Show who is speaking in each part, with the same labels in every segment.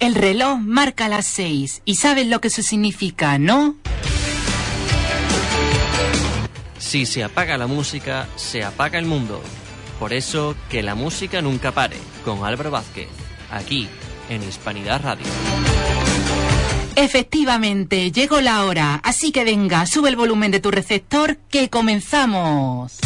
Speaker 1: El reloj marca las 6 y sabes lo que eso significa, ¿no?
Speaker 2: Si se apaga la música, se apaga el mundo. Por eso, que la música nunca pare, con Álvaro Vázquez, aquí, en Hispanidad Radio.
Speaker 1: Efectivamente, llegó la hora, así que venga, sube el volumen de tu receptor, que comenzamos.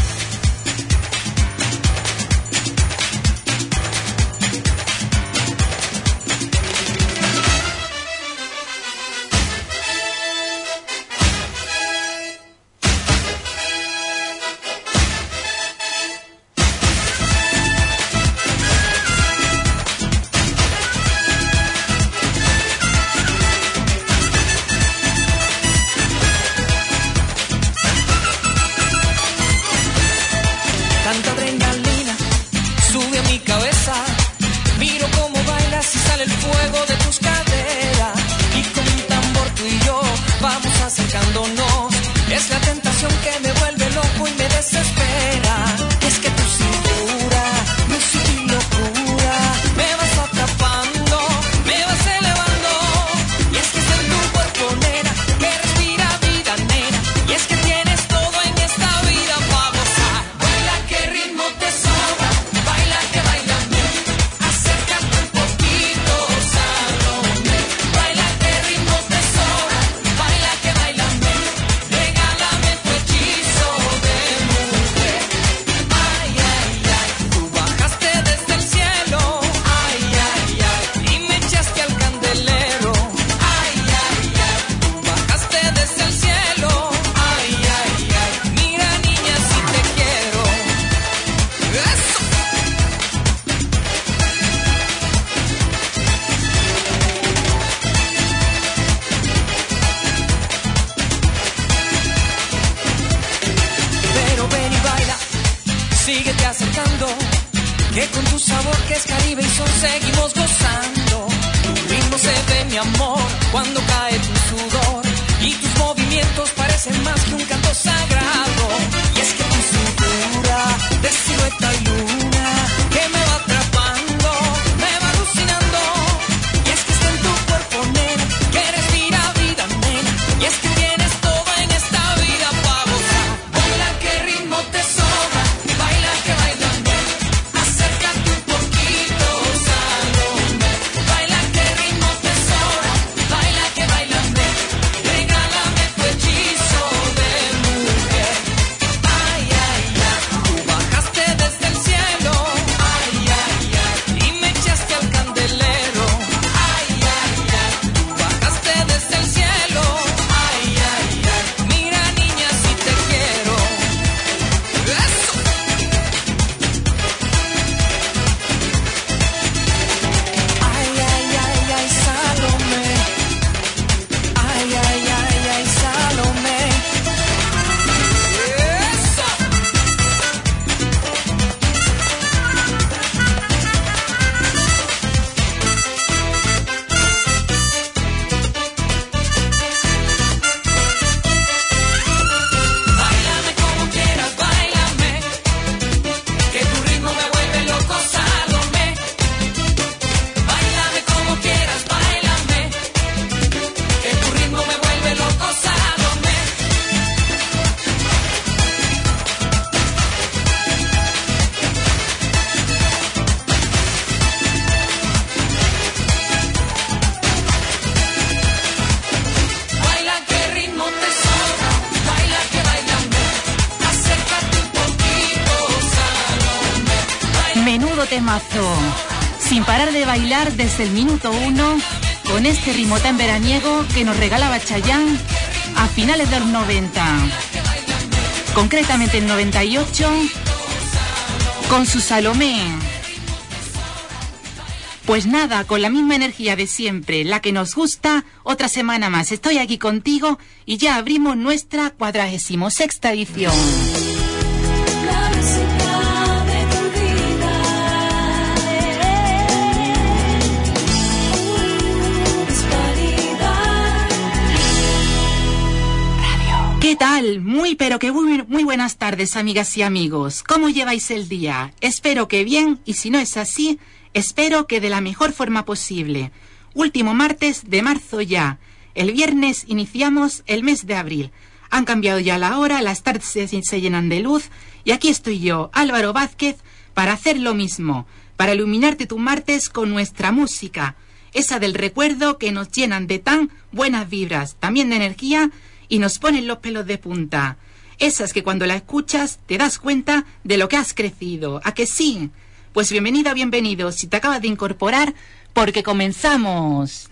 Speaker 1: Sin parar de bailar desde el minuto 1 con este ritmo tan veraniego que nos regalaba Chayanne a finales de los 90, concretamente el 98, con su Salomé. Pues nada, con la misma energía de siempre, la que nos gusta, otra semana más estoy aquí contigo y ya abrimos nuestra 46ª edición. ¿Qué tal? Muy buenas tardes, amigas y amigos. ¿Cómo lleváis el día? Espero que bien, y si no es así, espero que de la mejor forma posible. Último martes de marzo ya. El viernes iniciamos el mes de abril. Han cambiado ya la hora, las tardes se llenan de luz y aquí estoy yo, Álvaro Vázquez, para hacer lo mismo, para iluminarte tu martes con nuestra música, esa del recuerdo que nos llenan de tan buenas vibras, también de energía y nos ponen los pelos de punta. Esas que cuando la escuchas te das cuenta de lo que has crecido. ¿A que sí? Pues bienvenida, bienvenido, si te acabas de incorporar, porque comenzamos.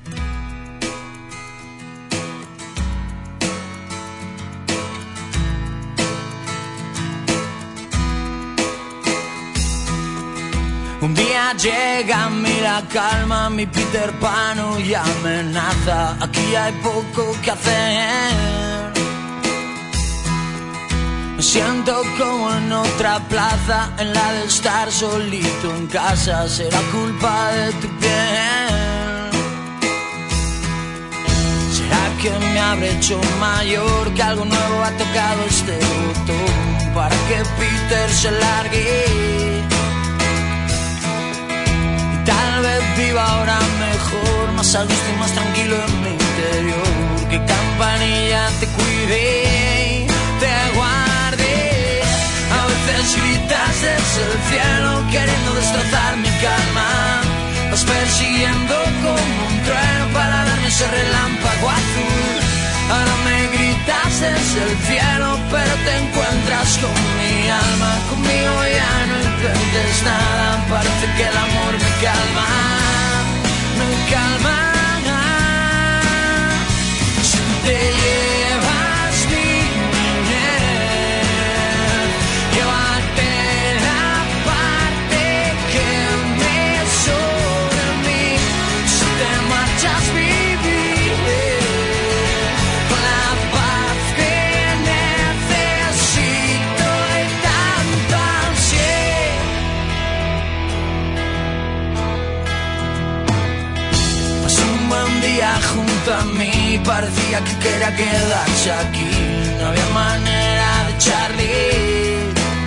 Speaker 3: Un día llega a mí la calma, mi Peter Pan y amenaza. Aquí hay poco que hacer. Me siento como en otra plaza, en la de estar solito en casa. Será culpa de tu piel. Será que me habré hecho mayor, que algo nuevo ha tocado este botón para que Peter se largue. Tal vez viva ahora mejor, más a gusto y más tranquilo en mi interior. Que Campanilla te cuide y te guarde. A veces gritas desde el cielo queriendo destrozar mi calma. Vas persiguiendo como un trueno para darme ese relámpago azul. Ahora me gritas desde el cielo, pero te encuentras con mi alma. Conmigo ya no intentes nada, parece que el amor me calma, me calma. Si te llevas mi mujer, llévate la parte que me sobra a mí. Si te marchas, junto a mí, parecía que quería quedarse aquí. No había manera de echarle.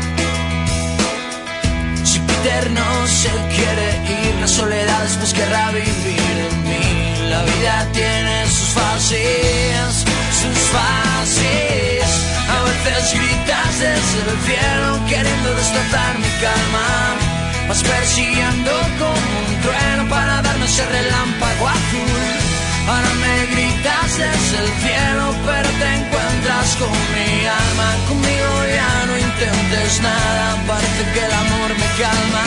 Speaker 3: Si Peter no se quiere ir, la soledad después querrá vivir en mí. La vida tiene sus fases, sus fases. A veces gritas desde el cielo queriendo destrozar mi calma. Vas persiguiendo como un trueno para darme ese relámpago azul. Ahora me gritas desde el cielo, pero te encuentras con mi alma. Conmigo ya no intentes nada, parece que el amor me calma.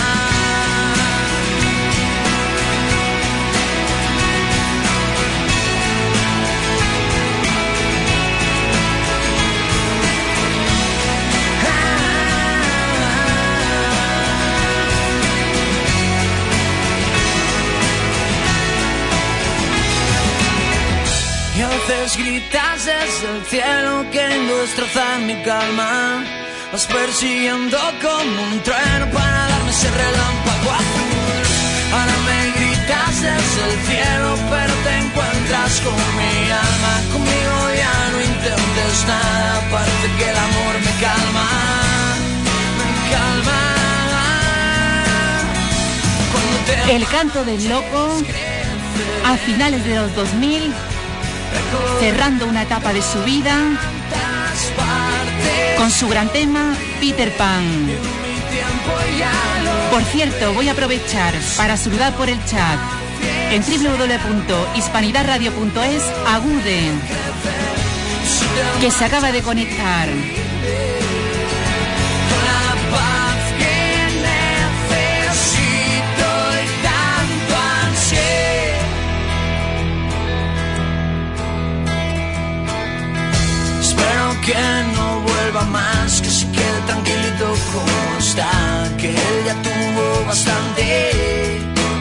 Speaker 3: Y a veces gritas desde el cielo queriendo destrozar mi calma. Vas persiguiendo como un trueno para darme ese relámpago azul. Ahora me gritas desde el cielo, pero te encuentras con mi alma. Conmigo ya no intentes nada, parece que el amor me calma, me calma.
Speaker 1: El canto del loco, a finales de los 2000, cerrando una etapa de su vida con su gran tema Peter Pan. Por cierto, voy a aprovechar para saludar por el chat en www.hispanidadradio.es a Gude, que se acaba de conectar.
Speaker 3: Que no vuelva más, que se quede tranquilito como está, que él ya tuvo bastante.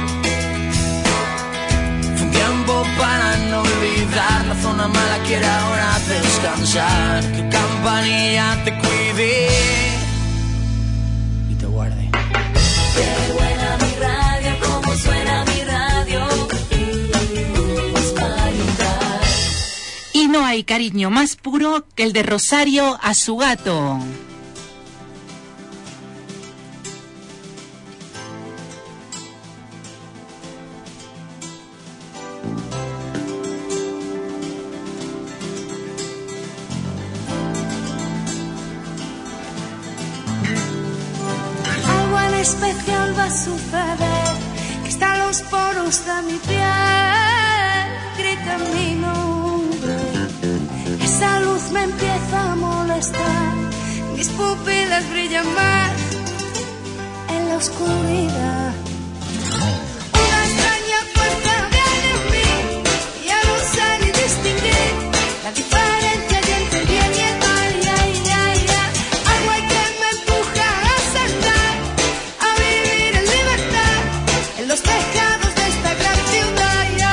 Speaker 3: Fue un tiempo para no olvidar, la zona mala quiere ahora descansar. Que Campanilla te cuide y te guarde.
Speaker 4: Qué buena mi radio, cómo suena mi radio.
Speaker 1: Y no hay cariño más puro que el de Rosario a su gato.
Speaker 5: especial va a suceder, que está en los poros de mi piel, grita mi nombre. Esa luz me empieza a molestar, mis pupilas brillan más en la oscuridad. Una extraña fuerza viene en mí, ya no sé ni distinguir la diferencia entre el bien y el mal. Algo hay que me empuja a saltar, a vivir en libertad, en los tejados de esta gran ciudad.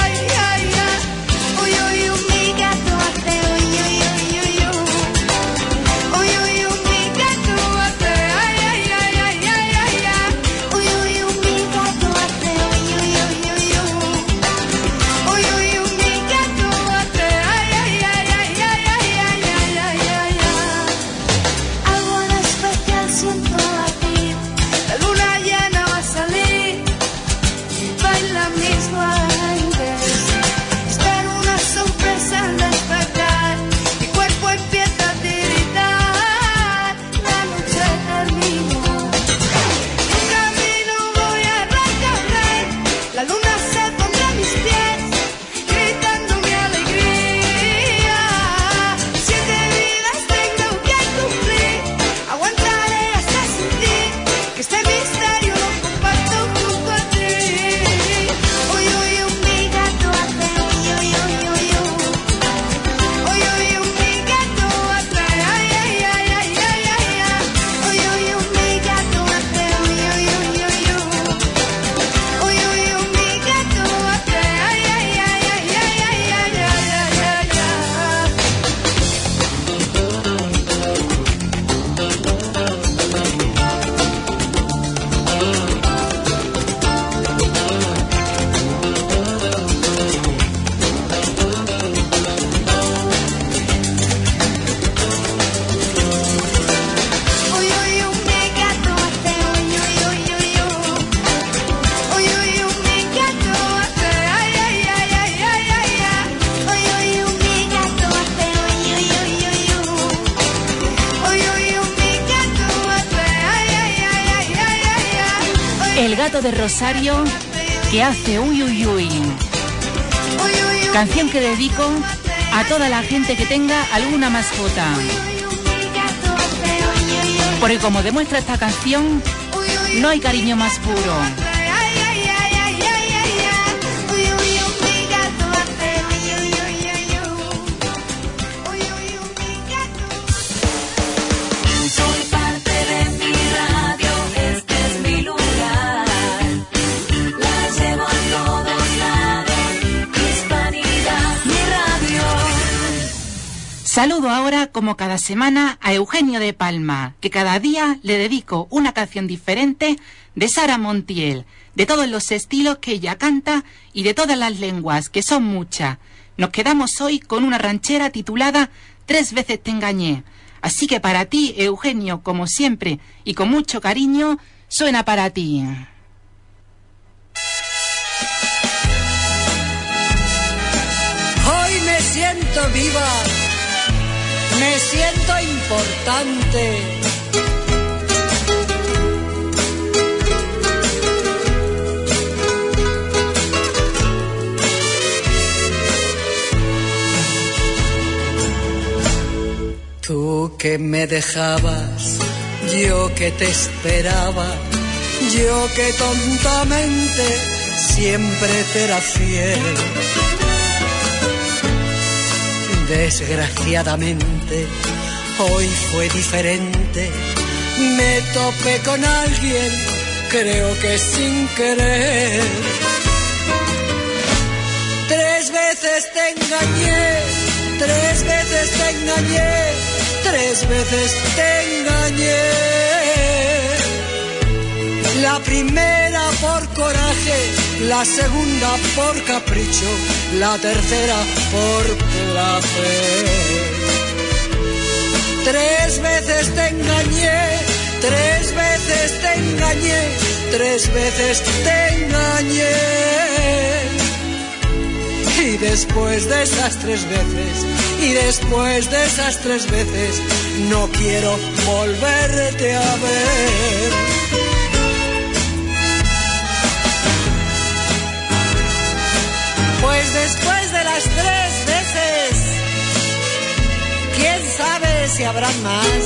Speaker 5: Uy, uy, uy, mi gato hace uy, uy, uy, uy, uy. Uy, uy, uy, mi gato hace ay, ay, ay, ay, ay, ay, ay. Uy, uy, uy, mi gato hace uy, uy, uy, uy, uy. Uy, uy, uy, mi gato hace ay, ay, ay, ay, ay, ay, ay, ay, ay, ay, ay. Algo en especial siento latir, la luna llena va a salir, baila mis duendes. Espero una sorpresa al despertar, mi cuerpo empieza a tiritar, la noche terminó. Un camino voy a recorrer, la luna se pondrá a mis pies, gritando mi alegría. 7 vidas tengo que cumplir, aguantaré hasta sentir que este misterio lo comparto junto a ti. Uy, uy, uy, mi gato hace uy, uy, uy, uy, uy. Uy, uy, uy, mi gato hace ay, ay, ay, ay, ay, ay, ay. Uy, uy, uy, mi gato hace uy, uy, uy, uy, uy. Uy, uy, uy, mi gato hace ay, ay, ay, ay, ay, ay, ay, ay, ay, ay, ay. Uy, uy, uy, mi gato hace uy, uy, uy, uy, uy. Uy, uy, uy, mi gato hace ay, ay, ay, ay, ay, ay, ay. Uy, uy, uy, mi gato hace uy, uy, uy, uy, uy. Uy, uy, uy, mi gato hace ay, ay, ay, ay, ay, ay, ay.
Speaker 1: El gato de Rosario que hace uy, uy, uy.
Speaker 5: Uy, uy, uy,
Speaker 1: Canción que dedico a toda la gente que tenga alguna mascota.
Speaker 5: uy, uy, mi gato hace uy, uy, uy.
Speaker 1: Porque como demuestra esta canción,
Speaker 5: Uy, uy,
Speaker 1: no hay cariño más puro.
Speaker 5: ay, ay, ay, ay, ay, ay, ay. Uy, uy, uy, mi gato hace uy, uy, uy, uy, uy. Uy, uy, uy, mi gato.
Speaker 4: Soy parte de mi radio, este es mi lugar. La llevo a todos lados, Hispanidad, mi radio.
Speaker 1: Saludo ahora, como cada semana, a Eugenio de Palma, que cada día le dedico una canción diferente de Sara Montiel, de todos los estilos que ella canta y de todas las lenguas, que son muchas. Nos quedamos hoy con una ranchera titulada 3 veces te engañé. Así que para ti, Eugenio, como siempre y con mucho cariño, suena para ti.
Speaker 6: Hoy me siento viva, me siento importante. Tú que me dejabas, yo que te esperaba, yo que tontamente siempre te era fiel. Desgraciadamente, hoy fue diferente. Me topé con alguien, creo que sin querer. 3 veces te engañé, 3 veces te engañé, 3 veces te engañé. La primera por coraje, la segunda por capricho, la tercera por placer. 3 veces te engañé, 3 veces te engañé, 3 veces te engañé. Y después de esas 3 veces, y después de esas 3 veces, no quiero volverte a ver. después de las 3 veces, quién sabe si habrán más.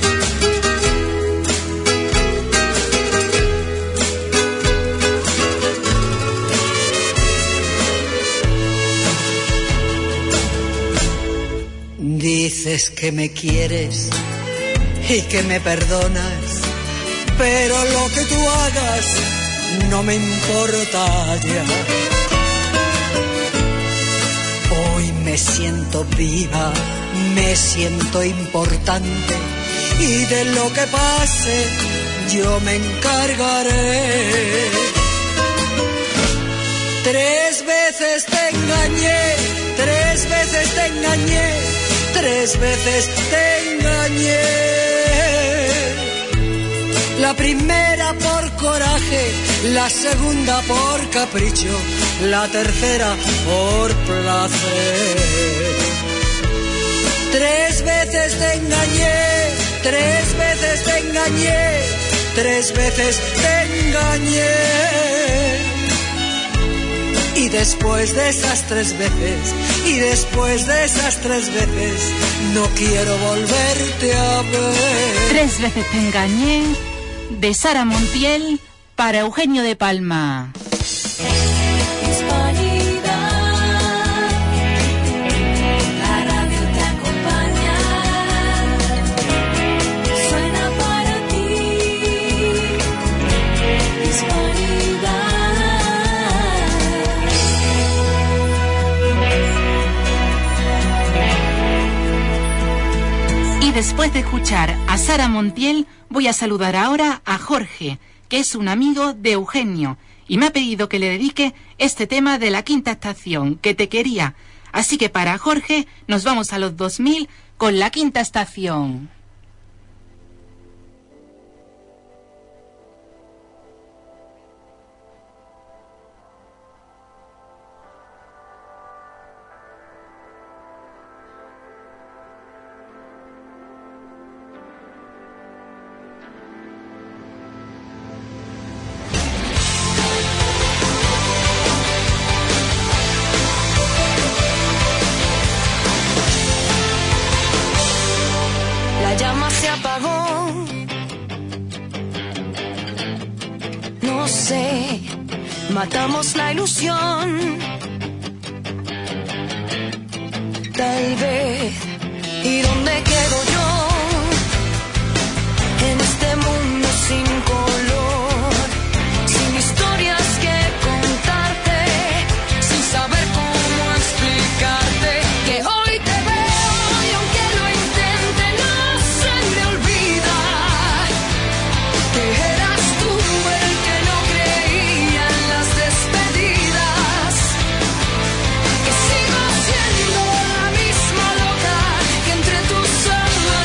Speaker 6: Dices que me quieres y que me perdonas, pero lo que tú hagas no me importa ya. Hoy me siento viva, me siento importante, y de lo que pase yo me encargaré. 3 veces te engañé, 3 veces te engañé, 3 veces te engañé. La primera por coraje, la segunda por capricho, la tercera por placer. 3 veces te engañé, 3 veces te engañé, 3 veces te engañé. Y después de esas 3 veces, y después de esas 3 veces, no quiero volverte a ver.
Speaker 1: 3 veces te engañé, de Sara Montiel para Eugenio de Palma.
Speaker 4: La radio te acompaña, suena para ti. Hispanidad.
Speaker 1: Y después de escuchar a Sara Montiel, voy a saludar ahora a Jorge, que es un amigo de Eugenio, y me ha pedido que le dedique este tema de La Quinta Estación, que te quería. Así que para Jorge nos vamos a los 2000 con La Quinta Estación.
Speaker 4: La llama se apagó. No sé, matamos la ilusión. Tal vez. ¿Y dónde quedo yo? En este mundo sin color, sin historias que contarte, sin saber cómo explicarte que hoy te veo y aunque lo intente no se me olvida que eras tú el que no creía en las despedidas, que sigo siendo la misma loca que entre tus ojos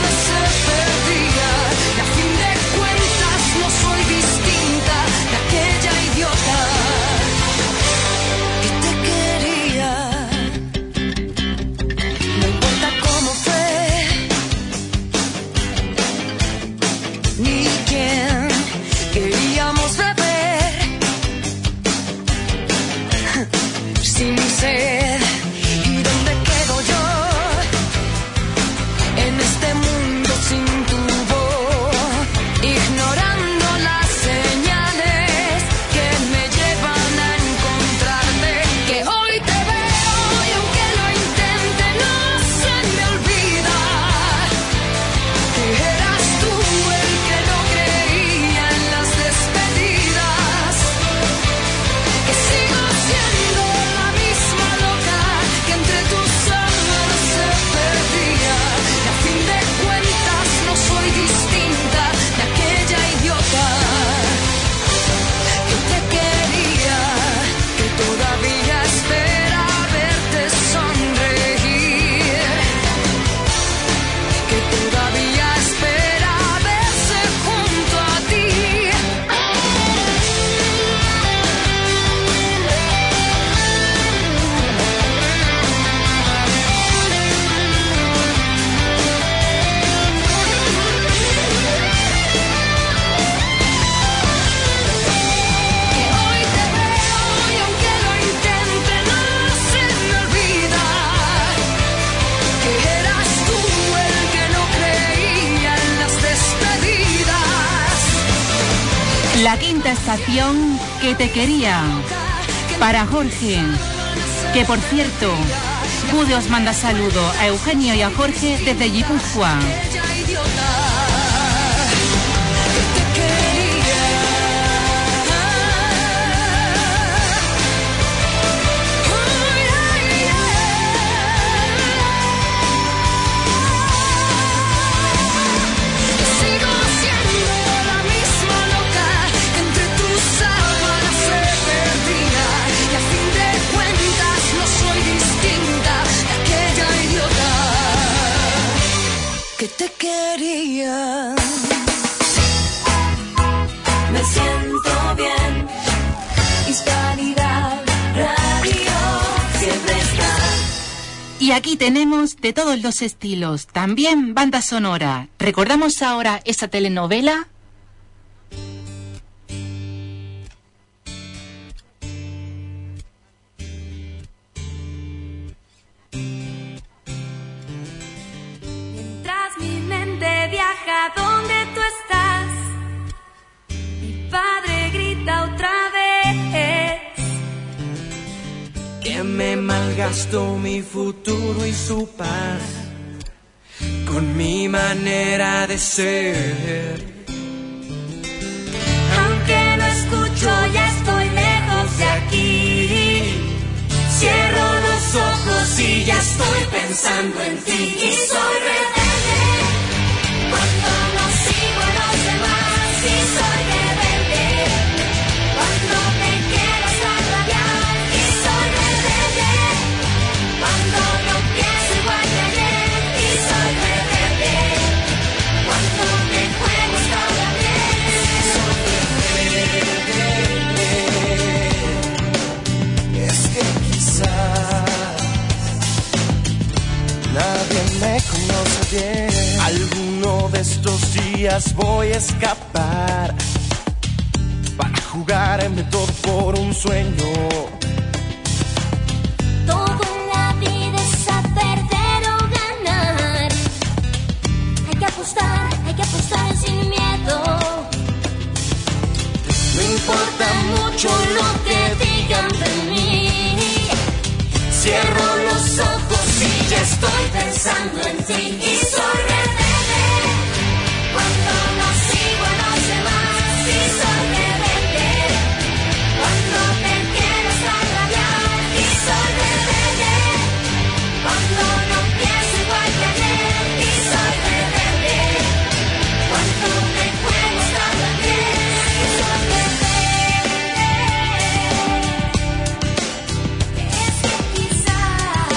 Speaker 1: quinta estación, que te quería. Para Jorge, que por cierto, Jude os manda saludo a Eugenio y a Jorge desde Guipúzcoa.
Speaker 4: Que te quería. Me siento bien. Hispanidad Radio siempre está.
Speaker 1: Y aquí tenemos de todos los estilos, también banda sonora. ¿Recordamos ahora esa telenovela?
Speaker 4: Viaja donde tú estás. Mi padre grita otra vez
Speaker 3: que me malgastó mi futuro y su paz con mi manera de ser.
Speaker 4: Aunque no escucho, ya estoy lejos de aquí. Cierro los ojos y ya estoy pensando en ti. Y soy rebelde cuando no sigo a los demás. Y soy rebelde cuando me quiero extraviar. Y soy rebelde cuando no pienso igual que ayer. Y soy rebelde cuando me juego hasta bien.
Speaker 3: Soy rebelde. Es que quizás nadie me conoce bien. Alguno de estos días voy a escapar para jugarme todo por un sueño.
Speaker 4: Todo en la vida es a perder o ganar. Hay que apostar sin miedo.
Speaker 3: No importa mucho lo que digan de mí. Cierro los ojos y ya estoy pensando en ti. Y soy rebelde cuando no sigo a los demás. Y soy rebelde cuando me quiero extraviar. Y soy rebelde cuando no pienso igual que ayer. Y soy rebelde cuando me juego hasta bien. Y soy rebelde.
Speaker 4: Es que quizás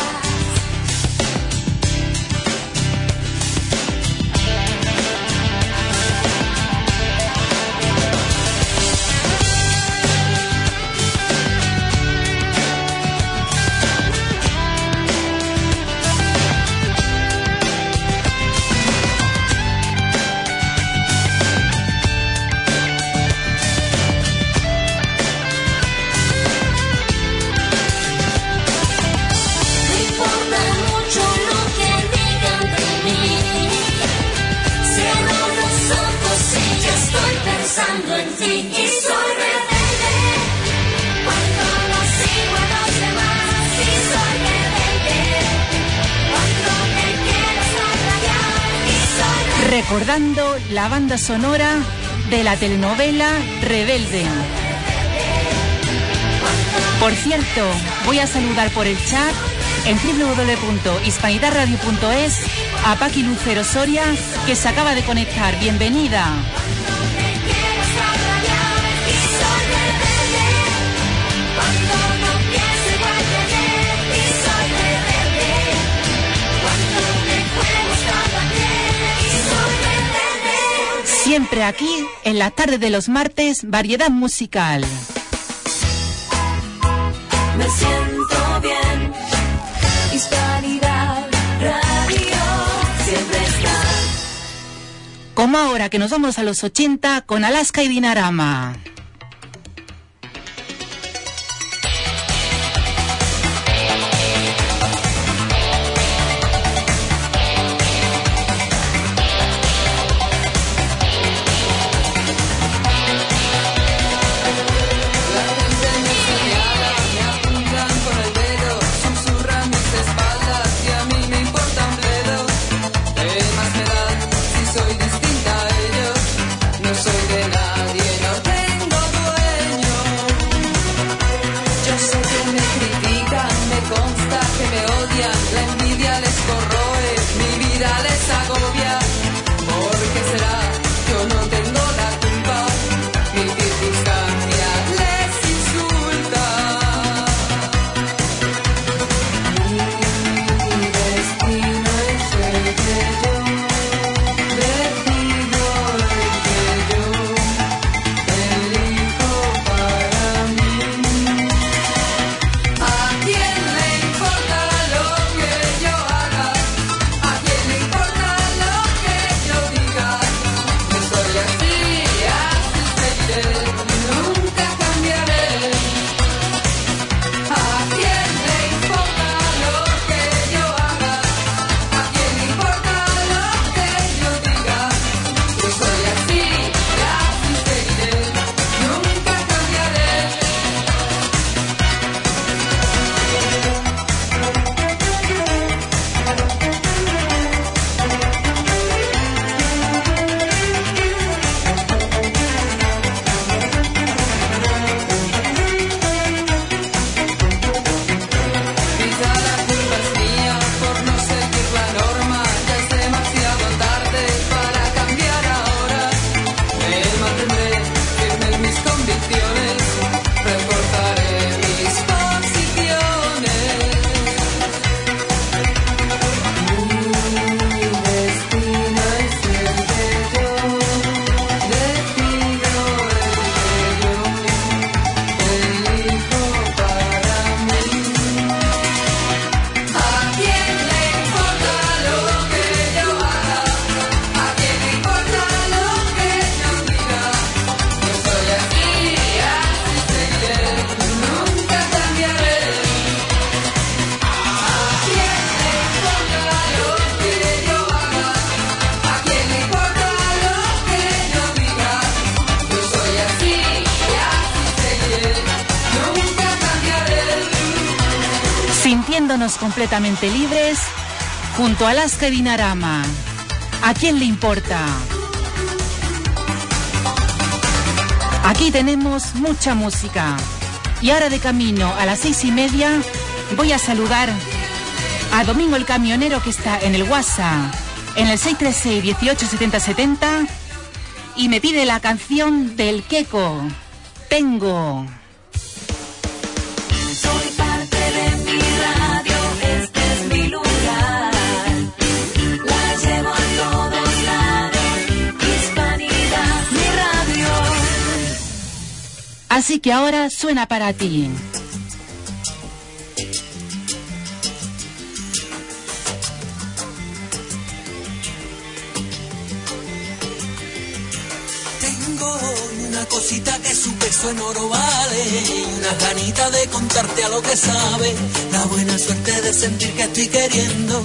Speaker 4: no importa mucho lo que digan de mí. Cierro los ojos y ya estoy pensando en ti. Y soy rebelde cuando no sigo a los demás. Y soy rebelde cuando me quiero extraviar. Y soy rebelde.
Speaker 1: Recordando la banda sonora de la telenovela Rebelde. Por cierto, voy a saludar por el chat en www.hispanidadradio.es a Paqui Lucero Soria, que se acaba de conectar. Bienvenida.
Speaker 4: Me quiero extraviar. Y soy rebelde cuando no pienso igual que ayer. Y soy rebelde cuando me juego hasta bien. Y soy rebelde.
Speaker 1: Siempre aquí, en las tardes de los martes, variedad musical.
Speaker 4: Me siento bien. Hispanidad Radio siempre está.
Speaker 1: Como ahora que nos vamos a los 80 con Alaska y Dinarama.
Speaker 4: me odian, la envidia les corroe, mi vida les agobia. ¿Por qué será? Yo no tengo la culpa, mi circunstancia les insulta. Mi destino es el que yo decido, el que yo elijo para mí. ¿A quién le importa lo que yo haga? ¿A quién le importa lo que yo diga? Yo soy así, así seguiré, nunca cambiaré. ¿A quién le importa lo que yo haga? ¿A quién le importa lo que yo diga? Yo soy así, así seguiré, nunca cambiaré. Quizá la culpa es mía por no seguir la norma. Ya es demasiado tarde para cambiar ahora. Me mantendré firme en mis convicciones, reforzaré mis posiciones. Mi destino es el que yo decido, el que yo elijo para mí. ¿A quién le importa lo que yo haga? ¿A quién le importa lo que yo diga? Yo soy así, así seguiré, nunca cambiaré. ¿A quién le importa lo que yo haga? ¿A quién le importa lo que yo diga? Yo soy así, así seguiré, nunca cambiaré.
Speaker 1: Sintiéndonos completamente libres, junto a Alaska Dinarama. ¿A quién le importa? Aquí tenemos mucha música. Y ahora de camino a las 6:30 voy a saludar a Domingo el Camionero, que está en el WhatsApp, en el 636-187070, y me pide la canción del Queco, Tengo.
Speaker 5: Soy parte de mi radio, este es mi lugar. La llevo a todos lados, Hispanidad, mi radio.
Speaker 1: Así que ahora suena para ti.
Speaker 6: Tengo una cosita que su peso en oro vale y una ganita de contarte a lo que sabe, la buena suerte de sentir que estoy queriendo.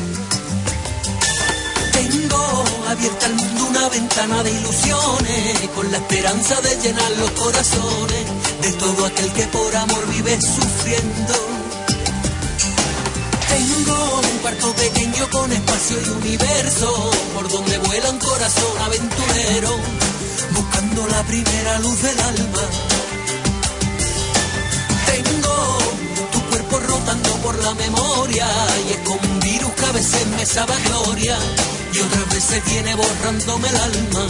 Speaker 6: Tengo abierta al mundo una ventana de ilusiones, con la esperanza de llenar los corazones de todo aquel que por amor vive sufriendo. Tengo un cuarto pequeño con espacio y universo, por donde vuela un corazón aventurero, buscando la primera luz del alma. Tengo tu cuerpo rotando por la memoria, y es como un virus que a veces me sabe a gloria, y otras veces viene borrándome el alma.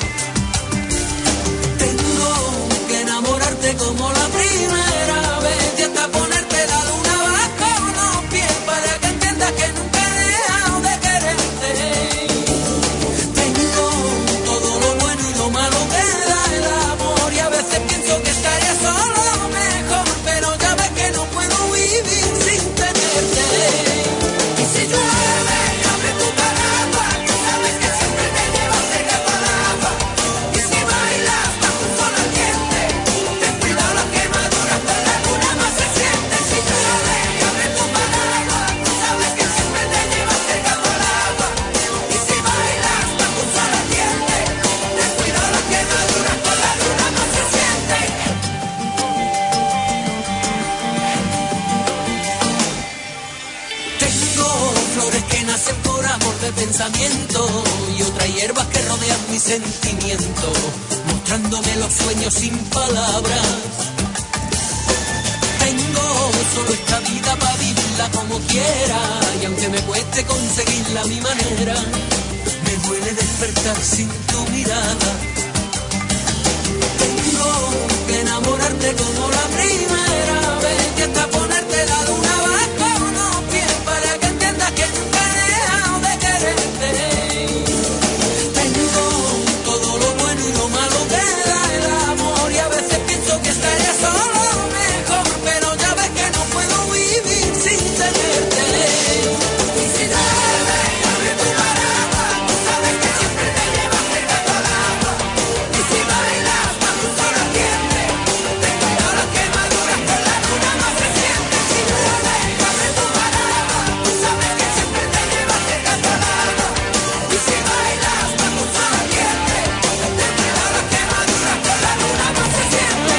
Speaker 6: Tengo que enamorarte como la primera vez, y hasta ponerte la luna bajo los pies, para que entiendas que nunca he dejado de quererte. Tengo todo lo bueno y lo malo que da el amor, y a veces pienso que estaría solo mejor, pero ya ves que no puedo vivir sin tenerte. Y si llueve, abre tu paraguas, tú sabes que siempre te llevo cerca al agua. Y si bailas bajo un sol ardiente, ten cuidado las quemaduras con la luna más se siente. Si llueve, abre tu paraguas, tú sabes que siempre te llevo cerca al agua. Y si bailas bajo un sol ardiente, ten cuidado las quemaduras con la luna más se siente. Tengo flores que nacen por amor de pensamiento, y otras hierbas que rodean mi sentimiento, mostrándome los sueños sin palabras. Tengo solo esta vida para vivirla como como quiera, y aunque me cueste conseguirla a mi manera, me duele despertar sin tu mirada. Tengo que enamorarte como la primera vez, y hasta ponerte la luna bajo los pies para que entiendas que nunca he dejado de quererte. Tengo todo lo bueno y lo malo que da el amor, y a veces pienso que estaría solo mejor, pero ya ves que no puedo vivir sin tenerte. Y si duermes, abre tu paraguas, tú sabes que siempre te llevas cerca a tu lado. Y si bailas con tu solo entiende, tengo todas las quemaduras con la luna más reciente. Si duermes, abre tu paraguas, tú sabes que siempre te llevas cerca a tu lado. Y si bailas con tu solo entiende, tengo todas las quemaduras con la luna más reciente.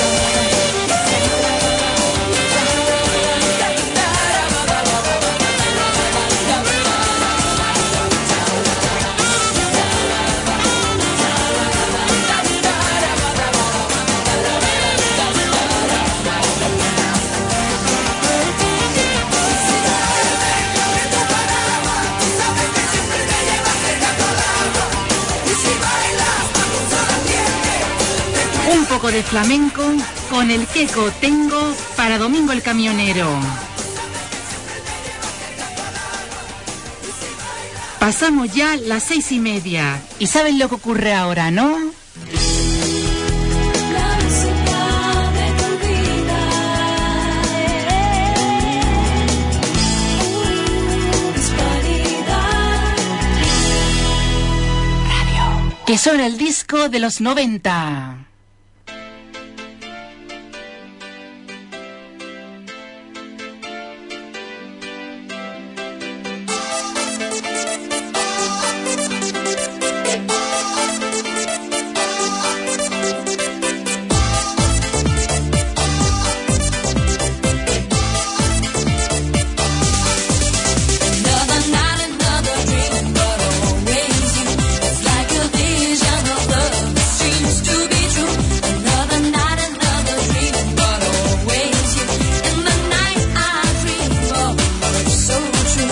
Speaker 1: Un poco de flamenco con el Queco Tengo para Domingo el Camionero. Pasamos ya las 6:30 y ¿saben lo que ocurre ahora, no?
Speaker 4: La música de tu vida, disparidad.
Speaker 1: Que son el disco de los 90.
Speaker 4: Another night, another dream, but always you. It's like a vision of love that seems to be true. Another night, another dream, but always you. In the night I dream of love so true.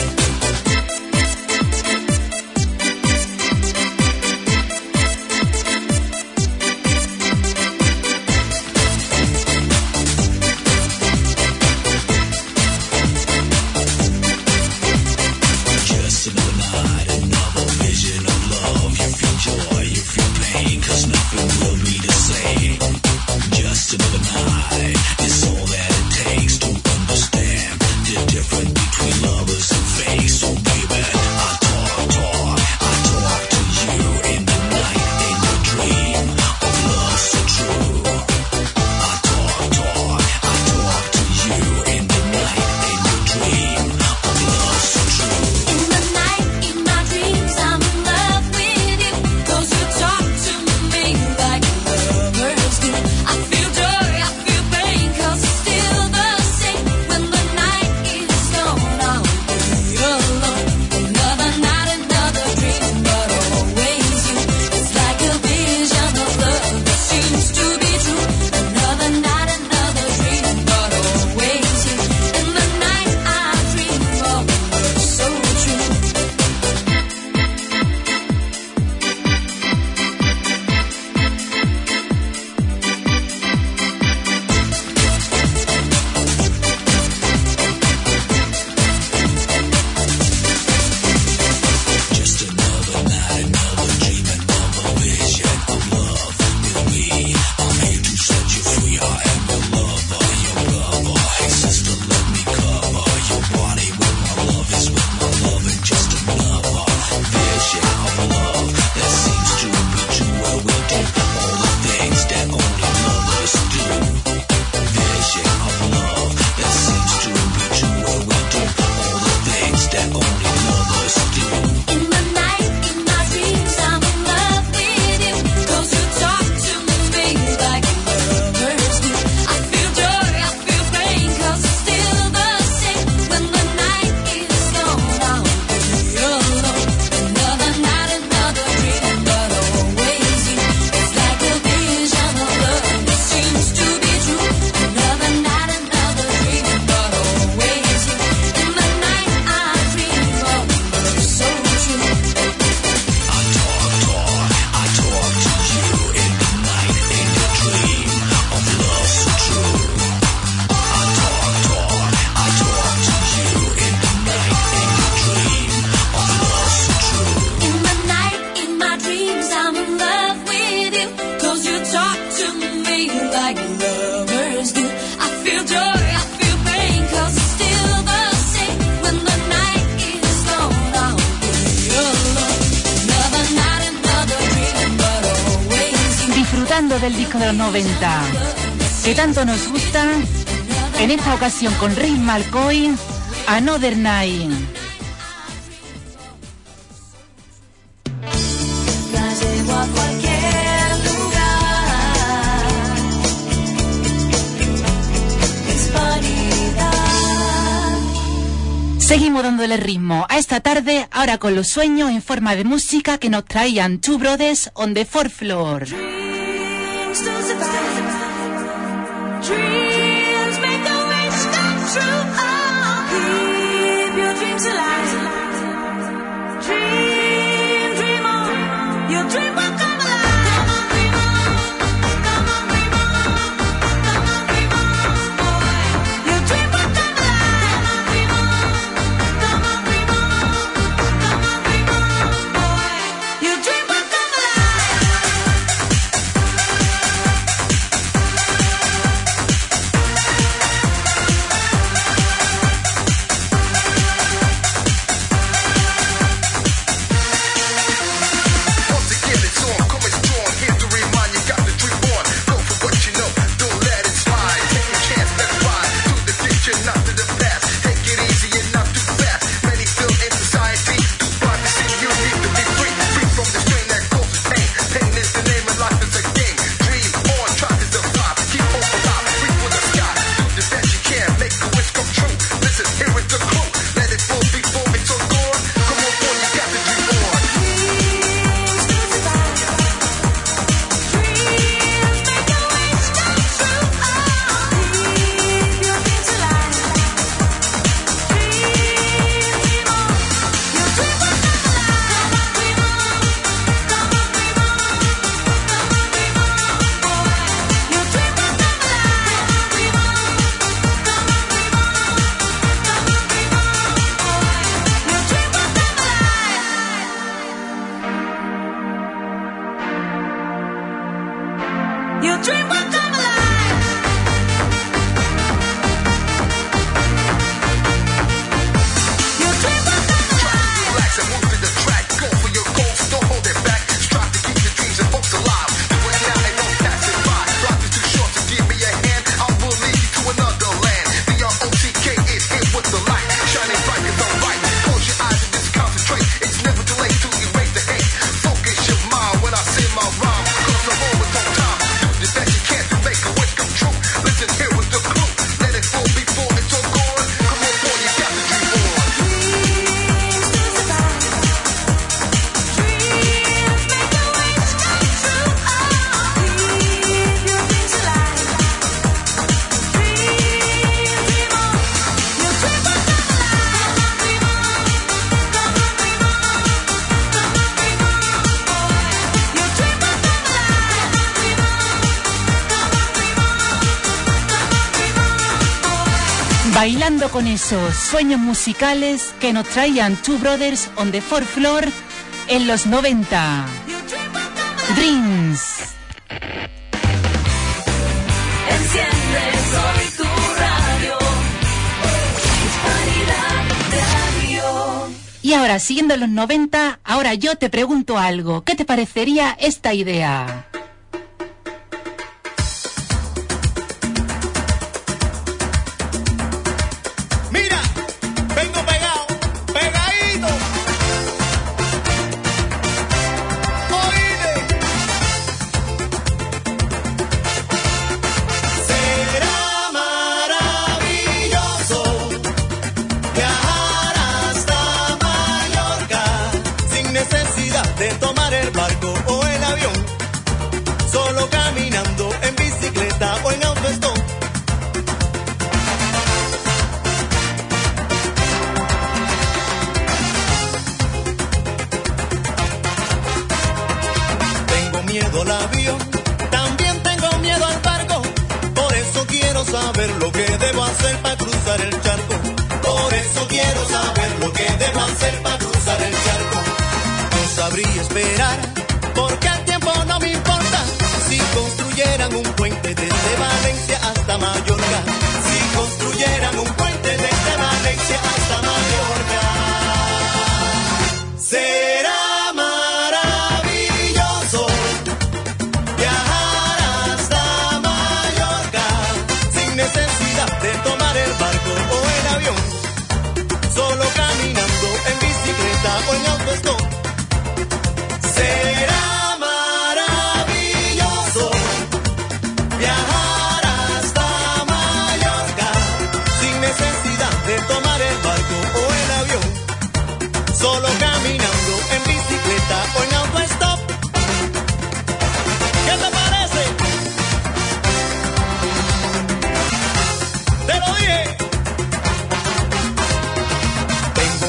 Speaker 6: Just another night, another vision of love. You feel joy, you feel pain, 'cause nothing will be the same. Just another night, it's all that it takes to understand the difference between lovers and fake. So baby, I talk to you in the night, in your dream of love so true. I talk to you in the night, in your dream of love so true.
Speaker 4: In the night, in my dreams, I'm in love with you. 'Cause you talk to me like lovers do. I feel joy, I feel pain, 'cause it's still the same. When the night is gone,
Speaker 1: disfrutando del disco de los 90, que tanto nos gusta, en esta ocasión con Rick McCoy, Another Night.
Speaker 4: La llevo a cualquier lugar. Hispanidad.
Speaker 1: Seguimos dándole ritmo a esta tarde, ahora con los sueños en forma de música que nos traían Two Brothers on the Fourth Floor.
Speaker 4: Dreams to survive. Dreams make the wish come true. Oh, keep your dreams alive. Dream, dream on. Your dream will come alive. Come on, dream on. Come on, dream on. Come on, dream on, boy. Your dream will come alive. Come on, dream on. Come on, dream on. Come on, dream on, boy. Your dream will come alive.
Speaker 7: Once again, it's on, coming strong. Here to remind you, got the dream on. Go for what you know, don't let it slide. Take a chance, let's ride to the future, not to the past. Take it easy and not too fast. Many still in society, too blind to see you need to be free. Free from the strain that causes pain. Pain is the name of life, it's a game. Dream on, try to survive. Keep hope alive, reach for the sky. Do the best you can, make a wish come true. Listen, here is the clue. Let it fall before it's all gone. Come on, boy, you got the dream on.
Speaker 4: Dreams to survive. Dreams make your wish come true. Oh, keep your dreams alive. Dream on. Your dream will come alive. Come on, dream on. Come on, dream on. Come on, dream on, boy. Your dream will come alive. Come on, dream on. Come on, dream on. Come on, dream on, boy. Your dream will come alive. Your dream will come alive. Your dream will come alive.
Speaker 7: Relax and move to the track. Go for your goals, don't hold it back. Strive to keep your dreams and hopes alive. Do it now and don't pass it by. Life is too short to give me a hand. I will lead you to another land. The ROTK is here with the light. Shining bright is alright. Close your eyes and just concentrate. It's never too late to erase the hate. Focus your mind when I say my rhyme. Cause I'm always on time. Do the best you can to make a wish come true. Listen, here is the clue. Let it fall before it's all gone. Come on, boy, you got the dream on.
Speaker 4: Dreams to survive. Dreams make your wish come true. Oh, keep your dreams alive. Dream on. Your dream will come alive. Come on, dream on. Come on, dream on. Come on, dream on, boy. Your dream will come alive. Come on, dream on. Come on, dream on. Come on, dream on, boy.
Speaker 1: Bailando con esos sueños musicales que nos traían Two Brothers on the Fourth Floor en los 90.
Speaker 4: Your dream will come alive.
Speaker 1: Dreams.
Speaker 4: Enciende hoy tu radio. Hispanidad Radio.
Speaker 1: Y ahora, siguiendo los 90, ahora yo te pregunto algo. ¿Qué te parecería esta idea?
Speaker 8: Mira, vengo pegado, pegadito. Oíde. Será maravilloso viajar hasta Mallorca sin necesidad de tomar el barco o el avión, solo caminando en bicicleta o en autostop. Tengo miedo al avión, también tengo miedo al barco. Por eso quiero saber lo que debo hacer para cruzar el charco. Por eso quiero saber lo que debo hacer para cruzar el charco. No sabría esperar, porque el tiempo no me importa. Si construyeran un puente desde Valencia hasta Mallorca. Si construyeran un puente desde Valencia hasta Mallorca. Será maravilloso viajar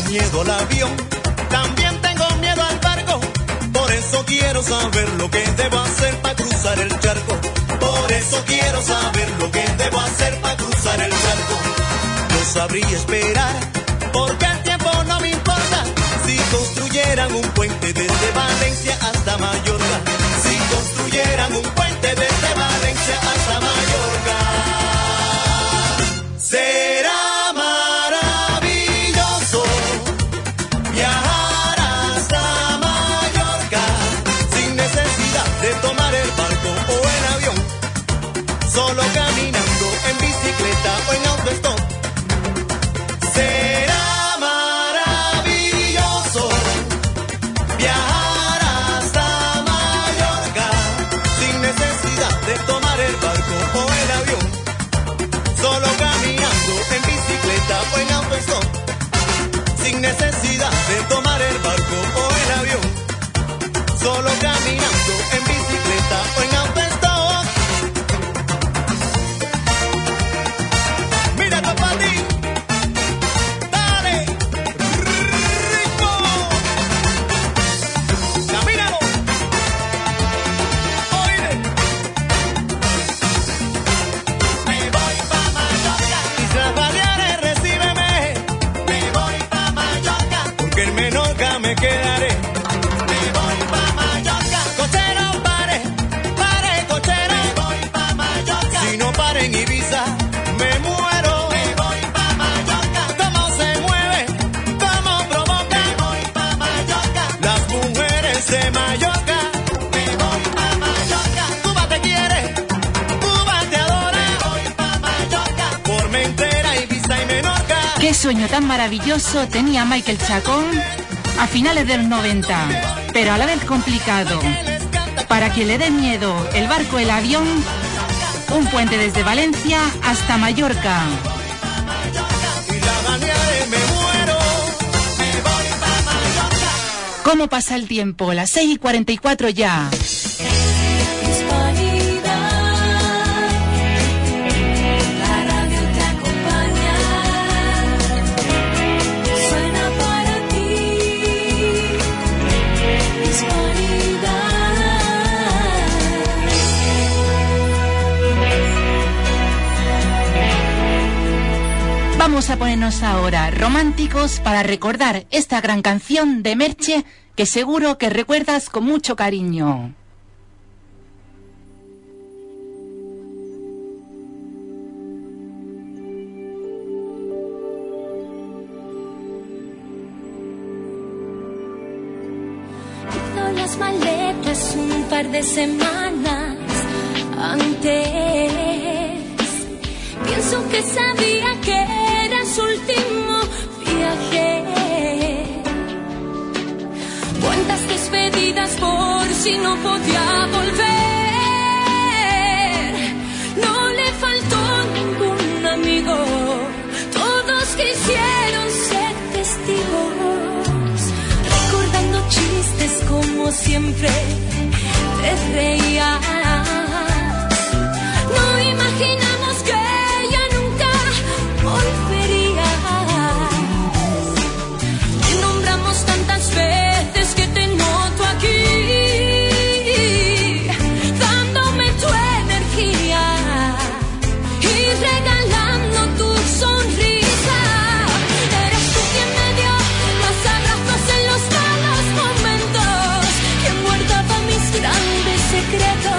Speaker 8: miedo al avión, también tengo miedo al barco. Por eso quiero saber lo que debo hacer para cruzar el charco. Por eso quiero saber lo que debo hacer para cruzar el charco. No sabría esperar, porque el tiempo no me importa. Si construyeran un puente desde Valencia hasta Mallorca. Si construyeran un puente desde Valencia hasta Mallorca. Será maravilloso viajar hasta Mallorca sin necesidad de tomar el barco o el avión, solo caminando en bicicleta o en autostop. Será maravilloso viajar hasta Mallorca sin necesidad de tomar el barco o el avión, solo caminando en bicicleta o en autostop, sin necesidad de tomar el barco o el avión, solo caminando en bicicleta o en autostop. Mira tu patín, dale, ritmo, camínalo, oíre. Me voy pa' Mallorca, Islas Baleares, recíbeme. Me voy pa' Mallorca, porque en Menorca me quedaré. Me voy pa' Mallorca, cochero, pare, pare, cochero. Me voy pa' Mallorca, si no pare en Ibiza, me muero. Me voy pa' Mallorca, cómo se mueve, cómo provoca. Me voy pa' Mallorca, las mujeres de Mallorca. Me voy pa' Mallorca, Cuba te quiere, Cuba te adora. Me voy pa' Mallorca, Formentera, Ibiza y Menorca.
Speaker 1: Qué sueño tan maravilloso tenía Michael Chacón a finales de los 90, pero a la vez complicado. Para quien le dé miedo el barco, el avión, un puente desde Valencia hasta Mallorca.
Speaker 8: Y la Baleares me muero. Me voy pa' Mallorca.
Speaker 1: ¿Cómo pasa el tiempo? Las 6:44 ya.
Speaker 4: La radio te acompaña, suena para ti.
Speaker 1: Vamos a ponernos ahora románticos para recordar esta gran canción de Merche que seguro que recuerdas con mucho cariño.
Speaker 4: Hizo las maletas un par de semanas antes. Pienso que sabía que era su último viaje. Cuántas despedidas por si no podía volver. No le faltó ningún amigo. Todos quisieron ser testigos. Recordando chistes como siempre te reías. No imaginamos que ella nunca volvería. Te nombramos tantas veces que te noto aquí, dándome tu energía y regalando tu sonrisa. Eres tú quien me dio más abrazos en los malos momentos, quien guardaba mis grandes secretos.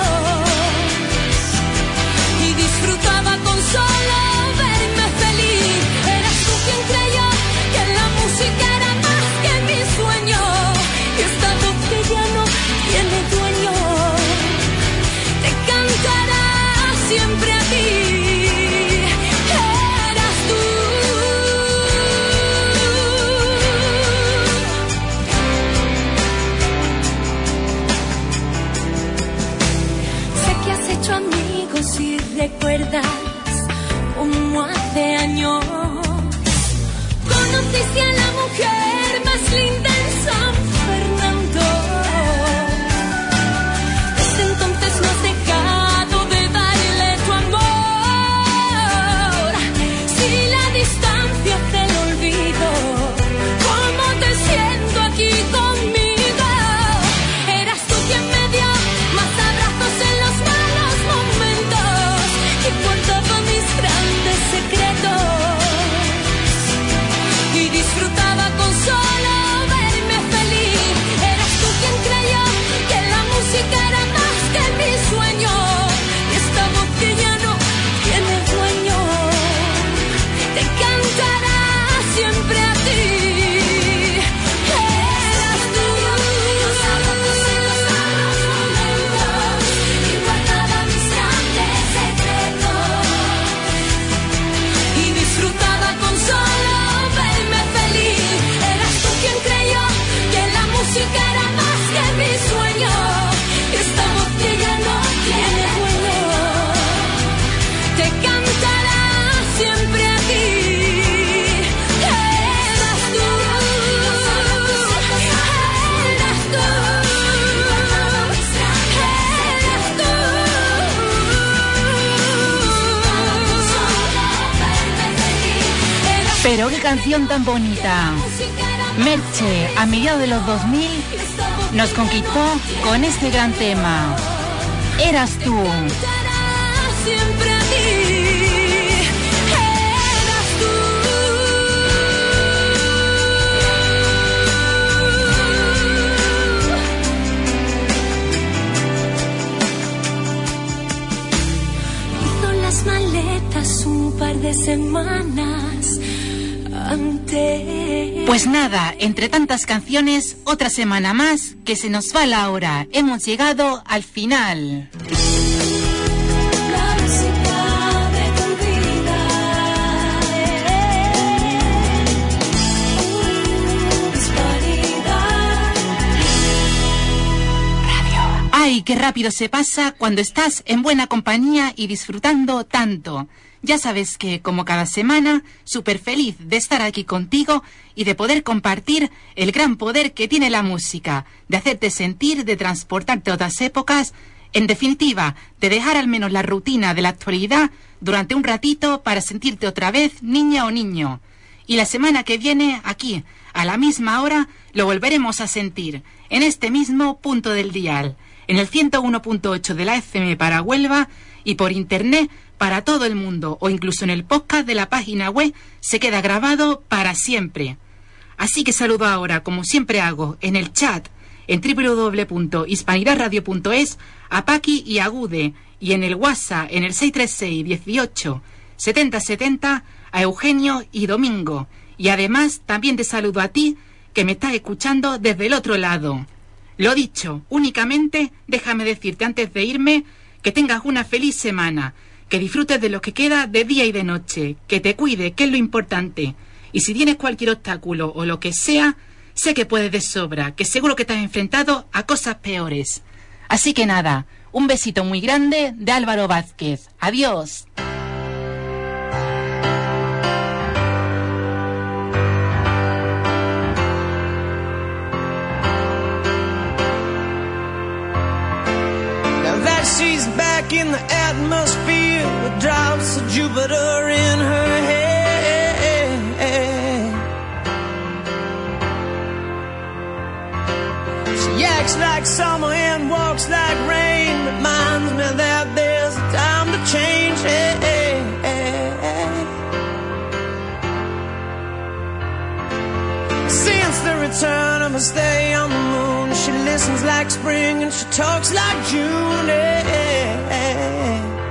Speaker 1: canción tan bonita. Merche, a mediados de los 2000, nos conquistó con este gran tema. Eras tú.
Speaker 4: Siempre a ti. Eras tú. Hizo las maletas un par de semanas antes.
Speaker 1: Pues nada, entre tantas canciones, otra semana más que se nos va la hora. Hemos llegado al final.
Speaker 4: La música de tu vida. Disparidad.
Speaker 1: ¡Ay, qué rápido se pasa cuando estás en buena compañía y disfrutando tanto! Ya sabes que, como cada semana, súper feliz de estar aquí contigo y de poder compartir el gran poder que tiene la música, de hacerte sentir, de transportarte a otras épocas, en definitiva, de dejar al menos la rutina de la actualidad durante un ratito para sentirte otra vez niña o niño. Y la semana que viene, aquí, a la misma hora, lo volveremos a sentir, en este mismo punto del dial, en el 101.8 de la FM para Huelva y por internet para todo el mundo, o incluso en el podcast de la página web, se queda grabado para siempre. Así que saludo ahora, como siempre hago, en el chat, en www.hispanidadradio.es, a Paqui y a Gude, y en el WhatsApp, en el 636 18 70 70, a Eugenio y Domingo. Y además, también te saludo a ti, que me estás escuchando desde el otro lado. Lo dicho, únicamente, déjame decirte antes de irme, que tengas una feliz semana, que disfrutes de lo que queda de día y de noche, que te cuide, que es lo importante. Y si tienes cualquier obstáculo o lo que sea, sé que puedes de sobra, que seguro que te has enfrentado a cosas peores. Así que nada, un besito muy grande de Álvaro Vázquez. Adiós.
Speaker 3: She's back in the atmosphere with drops of Jupiter in her head. She acts like summer and walks like rain, reminds me that there's a time to change. Since the return of her stay on the moon, she listens like spring and she talks like June.